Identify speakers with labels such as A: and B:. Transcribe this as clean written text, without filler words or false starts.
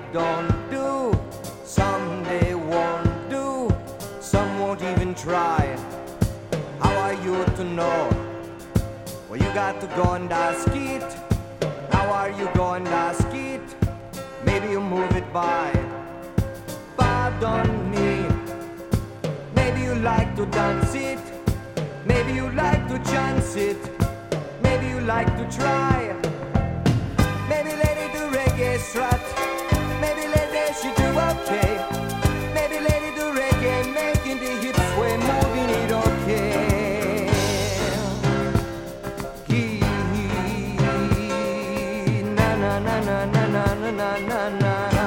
A: don't do, some they won't do, some won't even try. How are you to know? Well, you got to go and ask it. How are you going to ask it? Maybe you move it by. Pardon me. Maybe you like to dance it. Maybe you like to chance it. Maybe you like to try. Maybe lady do reggae strut. Maybe lady she do okay. Maybe lady do reggae, making the hips sway, moving it okay. Na na na na na na na na na.